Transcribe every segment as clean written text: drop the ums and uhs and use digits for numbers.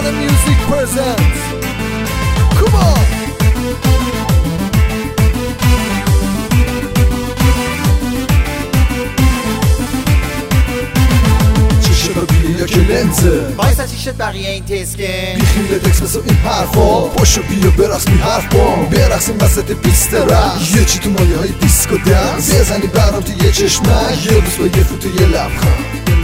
Ghana Music presents. Come on. چیشه رو بیه یا که لنزه وایسا چی شد بقیه این تسکن بیخیل تکس مثل این حرفا پاشو بیا برقص می حرف بام برقصیم وسط پیست رقص یه چی تو مایه های دیسکو دنس بزنی برام تو یه چشمک یه روز با یه فوت و یه لبخند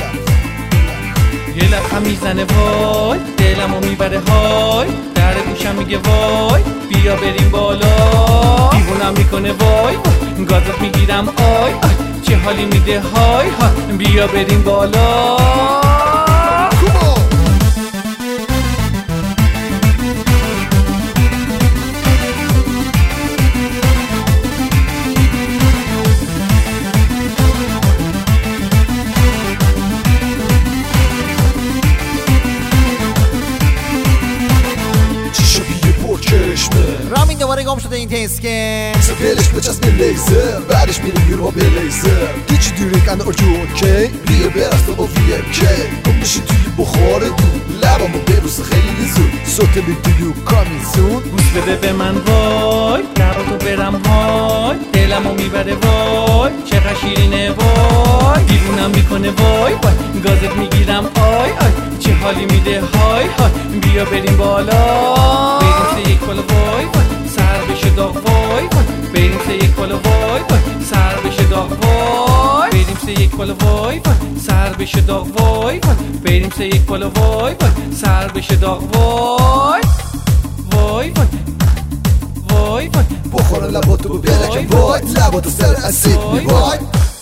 یه لبخند میزنه وای دلمو میبره های در گوشم میگه وای بیا بریم بالا دیوونم میکنه وای گازت میگیرم آی چه حالی میده های بیا بریم بالا رامین دوباره گم شده این تسکن سفلش بچسب لیزر بعدش میریم یورو به لیزر دیچی دیرک اند اوکی اوکی بیا برست با وی ام کی گم میشی توی بخار دود لبامو ببوسه خیلی زود سوت لیدیو کامی زود بوس بده به من وای لباتو برم های دلمو میبره وای چقدر شیرینه وای دیوونم میکنه وای گازت میگیرم آی چه حالی میده های بیا بریم بالا بریم سه یک بالا وای سر بشه داغ وای بریم سه یک بالا وای سر بشه داغ وای بریم سه یک بالا وای سر بشه داغ وای بریم سه یک بالا وای سر بشه داغ وای وای وای بخورن لباتو بلکن وای لباتو سر اسید می وای